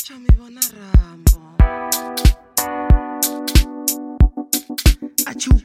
Chami bona Rambo. Achu.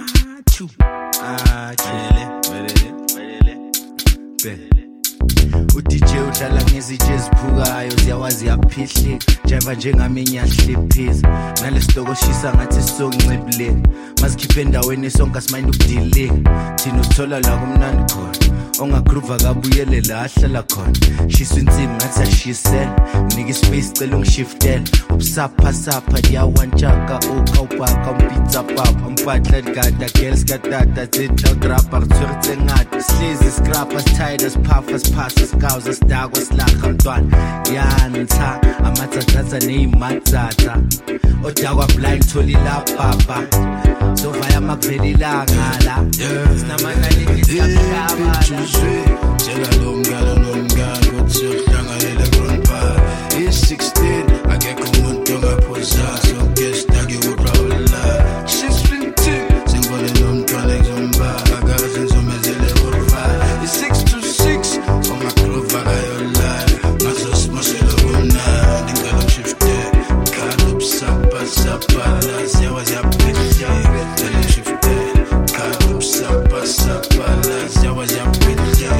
uDJ udlala ngezitshe eziphukayo ziyawazi yaphihle jiva njengami nyahliphisa nalesitoko shisa ngathi sokuncibileni masikhiphe endaweni sonke asimayini ukudilika thina uthola la kumnandi khona ongagroova kabuyele la ahlala khona shisa insimbi ngathi ashisela nginika ispace cela ungishiftela ubusapha diyawanchaka ukawubhaka umpizza papa umpatla digada girls katata zidla drapper tsurtse ngati sleazy scrapper tied as puff as pass as cows as dog as lacha mntwana yanitha amathathatha neyimatsatha odakwa blind tholila baba so vaya makvelila ngala sinamanani ngisakhaba Tjela nomngane kuthi uhlanganele grandpa is 16 akekho umuntu ongaphosa so guess dagi urawula she's 15 singibone nomntwana ezomba akaze ngizomezele kurva is 6 to 6 ongagrova kayola ngazo smoshelo bona ngicela shifte kalo sapa la siyawa yaphihle ngicela shifte kalo sapa la siyawa yaphihle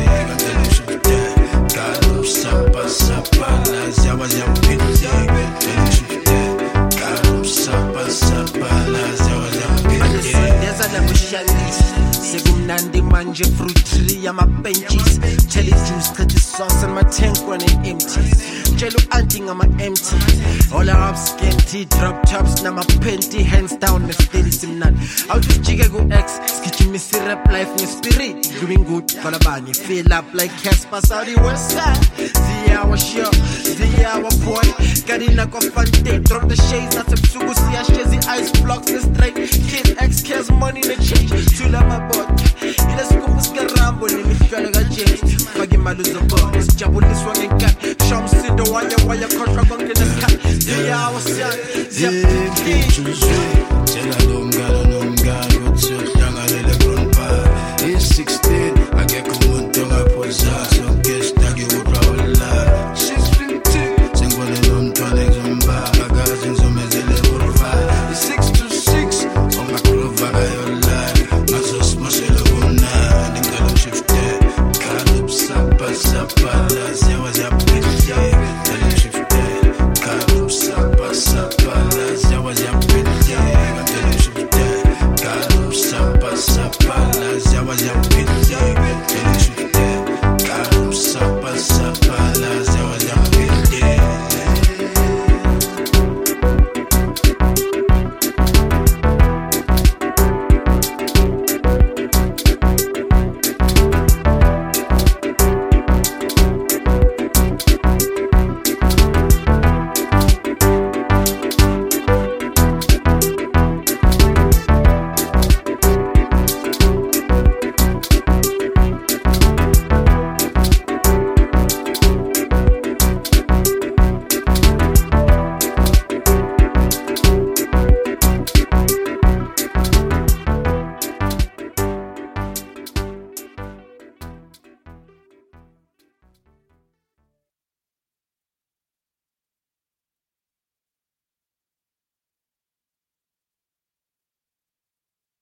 Sekumnandi manje fruit tree ama-benches Jelly juice, cutty sauce and my tank running empty Jello auntie ngama-empty All her up scanty, drop tops nama-panty Hands down, nefdeli simnandi Awujike ku-X, skijimisi rap life nge-spirit Doing good, falabani, fill up like Casper Saudi West Side Ziyawa sure, ziyawa boy Garina kofante, drop the shades Nasebusuku siyashezi ice blocks straight Kid X cares money ne change Tula mabot, ila sikupu sika Rambo Nimifyale ka James, fagi maluzo bo Sijabuliswa ngenkat, shamsido waya kontra konke neskat Ziyawa siya, Tjela nomngane kuthi uhlanganele grandpa is 16 akekho umuntu ongaphosa so guess dagi urawula she's 15 singibone nomntwana ezomba akaze ngizomezele kurva is 6 to 6 ongagrova kayola ngazo smoshelo bona ngicela shifte kalo sapa